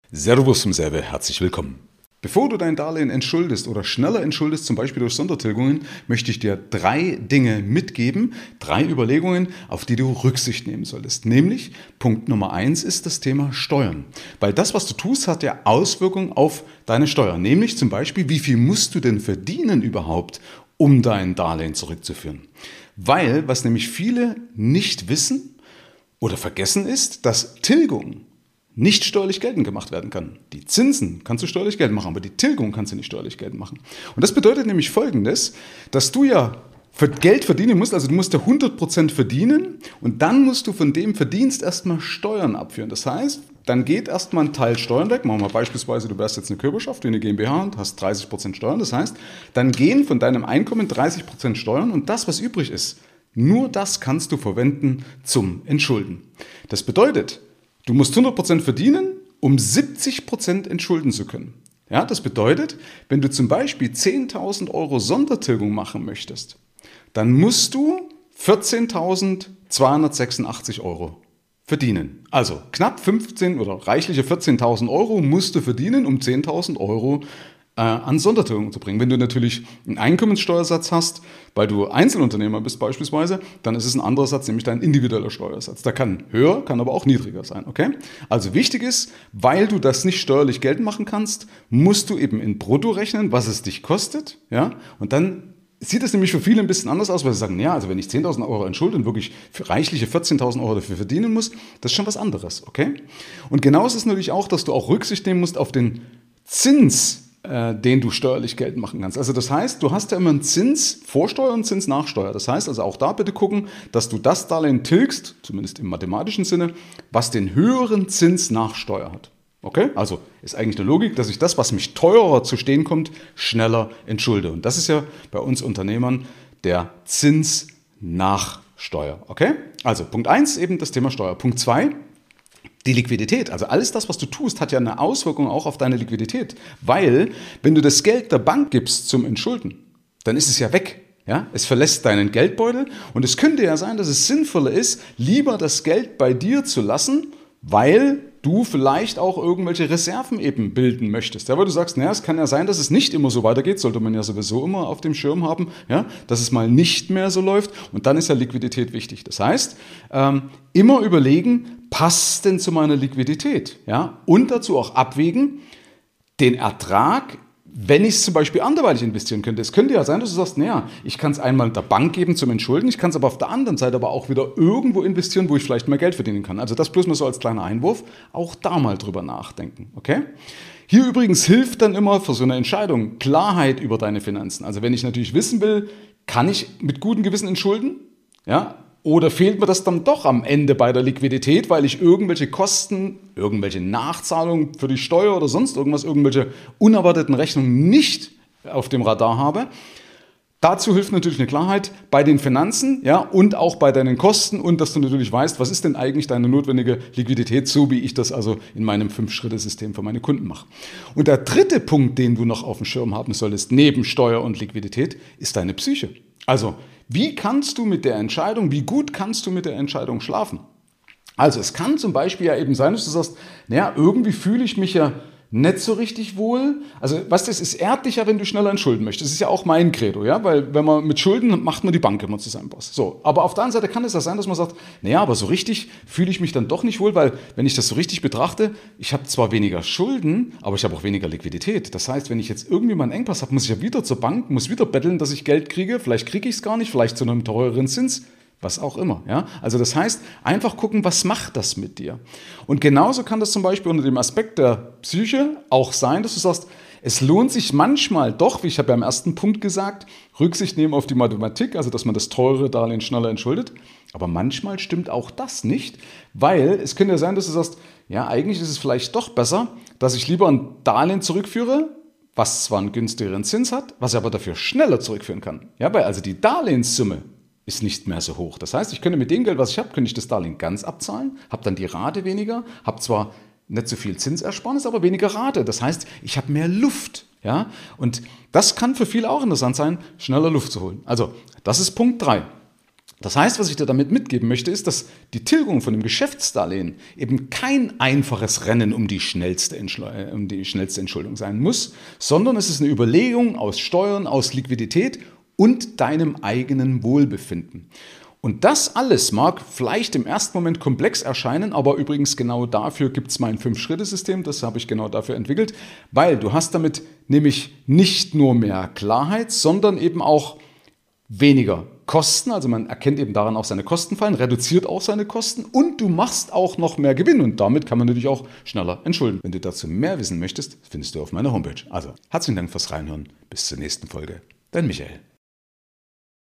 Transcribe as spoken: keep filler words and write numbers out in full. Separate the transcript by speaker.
Speaker 1: Servus zum Serve, herzlich willkommen. Bevor du dein Darlehen entschuldest oder schneller entschuldest, zum Beispiel durch Sondertilgungen, möchte ich dir drei Dinge mitgeben, drei Überlegungen, auf die du Rücksicht nehmen solltest. Nämlich, Punkt Nummer eins ist das Thema Steuern. Weil das, was du tust, hat ja Auswirkungen auf deine Steuern. Nämlich zum Beispiel, wie viel musst du denn verdienen überhaupt, um dein Darlehen zurückzuführen? Weil, was nämlich viele nicht wissen oder vergessen ist, dass Tilgung nicht steuerlich geltend gemacht werden kann. Die Zinsen kannst du steuerlich geltend machen, aber die Tilgung kannst du nicht steuerlich geltend machen. Und das bedeutet nämlich Folgendes, dass du ja Geld verdienen musst, also du musst ja hundert Prozent verdienen und dann musst du von dem Verdienst erstmal Steuern abführen. Das heißt, dann geht erstmal ein Teil Steuern weg. Machen wir beispielsweise, du wärst jetzt eine Körperschaft wie eine GmbH und hast dreißig Prozent Steuern. Das heißt, dann gehen von deinem Einkommen dreißig Prozent Steuern und das, was übrig ist, nur das kannst du verwenden zum Entschulden. Das bedeutet, du musst hundert Prozent verdienen, um siebzig Prozent entschulden zu können. Ja, das bedeutet, wenn du zum Beispiel zehntausend Euro Sondertilgung machen möchtest, dann musst du vierzehntausendzweihundertsechsundachtzig Euro verdienen. Also knapp fünfzehn oder reichliche vierzehntausend Euro musst du verdienen, um zehntausend Euro äh, an Sondertilgung zu bringen. Wenn du natürlich einen Einkommenssteuersatz hast, weil du Einzelunternehmer bist beispielsweise, dann ist es ein anderer Satz, nämlich dein individueller Steuersatz. Der kann höher, kann aber auch niedriger sein. Okay? Also wichtig ist, weil du das nicht steuerlich geltend machen kannst, musst du eben in Brutto rechnen, was es dich kostet. Ja? Und dann sieht es nämlich für viele ein bisschen anders aus, weil sie sagen, ja, also wenn ich zehntausend Euro entschulde und wirklich für reichliche vierzehntausend Euro dafür verdienen muss, das ist schon was anderes. Okay? Und genau ist es natürlich auch, dass du auch Rücksicht nehmen musst auf den Zins, den du steuerlich geltend machen kannst. Also das heißt, du hast ja immer einen Zins vor Steuer und Zins nach Steuer. Das heißt also auch da bitte gucken, dass du das Darlehen tilgst, zumindest im mathematischen Sinne, was den höheren Zins nach Steuer hat. Okay? Also ist eigentlich eine Logik, dass ich das, was mich teurer zu stehen kommt, schneller entschulde. Und das ist ja bei uns Unternehmern der Zins nach Steuer. Okay? Also Punkt eins eben das Thema Steuer. Punkt zwei, die Liquidität, also alles das, was du tust, hat ja eine Auswirkung auch auf deine Liquidität. Weil, wenn du das Geld der Bank gibst zum Entschulden, dann ist es ja weg. Ja? Es verlässt deinen Geldbeutel und es könnte ja sein, dass es sinnvoller ist, lieber das Geld bei dir zu lassen, weil du vielleicht auch irgendwelche Reserven eben bilden möchtest. Ja, weil du sagst, naja, es kann ja sein, dass es nicht immer so weitergeht, sollte man ja sowieso immer auf dem Schirm haben, ja, dass es mal nicht mehr so läuft und dann ist ja Liquidität wichtig. Das heißt, ähm, immer überlegen, passt denn zu meiner Liquidität? Ja? Und dazu auch abwägen, den Ertrag, wenn ich es zum Beispiel anderweitig investieren könnte. Es könnte ja sein, dass du sagst, naja, ich kann es einmal der Bank geben zum Entschulden, ich kann es aber auf der anderen Seite aber auch wieder irgendwo investieren, wo ich vielleicht mehr Geld verdienen kann. Also das bloß mal so als kleiner Einwurf, auch da mal drüber nachdenken. Okay? Hier übrigens hilft dann immer für so eine Entscheidung Klarheit über deine Finanzen. Also wenn ich natürlich wissen will, kann ich mit gutem Gewissen entschulden? Ja? Oder fehlt mir das dann doch am Ende bei der Liquidität, weil ich irgendwelche Kosten, irgendwelche Nachzahlungen für die Steuer oder sonst irgendwas, irgendwelche unerwarteten Rechnungen nicht auf dem Radar habe? Dazu hilft natürlich eine Klarheit bei den Finanzen, ja, und auch bei deinen Kosten und dass du natürlich weißt, was ist denn eigentlich deine notwendige Liquidität, so wie ich das also in meinem Fünf-Schritte-System für meine Kunden mache. Und der dritte Punkt, den du noch auf dem Schirm haben solltest, neben Steuer und Liquidität, ist deine Psyche. Also, wie kannst du mit der Entscheidung, wie gut kannst du mit der Entscheidung schlafen? Also es kann zum Beispiel ja eben sein, dass du sagst, naja, irgendwie fühle ich mich ja nicht so richtig wohl. Also was das ist, ehrt dich ja, wenn du schneller entschulden möchtest. Das ist ja auch mein Credo, ja, weil wenn man mit Schulden macht man die Bank immer zu seinem Boss. So, aber auf der anderen Seite kann es ja sein, dass man sagt, naja, aber so richtig fühle ich mich dann doch nicht wohl, weil wenn ich das so richtig betrachte, ich habe zwar weniger Schulden, aber ich habe auch weniger Liquidität. Das heißt, wenn ich jetzt irgendwie mal einen Engpass habe, muss ich ja wieder zur Bank, muss wieder betteln, dass ich Geld kriege. Vielleicht kriege ich es gar nicht, vielleicht zu einem teureren Zins. Was auch immer. Ja? Also das heißt, einfach gucken, was macht das mit dir? Und genauso kann das zum Beispiel unter dem Aspekt der Psyche auch sein, dass du sagst, es lohnt sich manchmal doch, wie ich habe ja im ersten Punkt gesagt, Rücksicht nehmen auf die Mathematik, also dass man das teure Darlehen schneller entschuldet. Aber manchmal stimmt auch das nicht, weil es könnte ja sein, dass du sagst, ja, eigentlich ist es vielleicht doch besser, dass ich lieber ein Darlehen zurückführe, was zwar einen günstigeren Zins hat, was ich aber dafür schneller zurückführen kann. Ja, weil also die Darlehenssumme ist nicht mehr so hoch. Das heißt, ich könnte mit dem Geld, was ich habe, könnte ich das Darlehen ganz abzahlen, habe dann die Rate weniger, habe zwar nicht so viel Zinsersparnis, aber weniger Rate. Das heißt, ich habe mehr Luft. Ja? Und das kann für viele auch interessant sein, schneller Luft zu holen. Also, das ist Punkt drei. Das heißt, was ich dir damit mitgeben möchte, ist, dass die Tilgung von dem Geschäftsdarlehen eben kein einfaches Rennen um die schnellste, Entschle- um die schnellste Entschuldung sein muss, sondern es ist eine Überlegung aus Steuern, aus Liquidität und deinem eigenen Wohlbefinden. Und das alles mag vielleicht im ersten Moment komplex erscheinen, aber übrigens genau dafür gibt es mein Fünf-Schritte-System, das habe ich genau dafür entwickelt, weil du hast damit nämlich nicht nur mehr Klarheit, sondern eben auch weniger Kosten, also man erkennt eben daran auch seine Kosten fallen, reduziert auch seine Kosten und du machst auch noch mehr Gewinn und damit kann man natürlich auch schneller entschulden. Wenn du dazu mehr wissen möchtest, findest du auf meiner Homepage. Also herzlichen Dank fürs Reinhören, bis zur nächsten Folge. Dein Michael.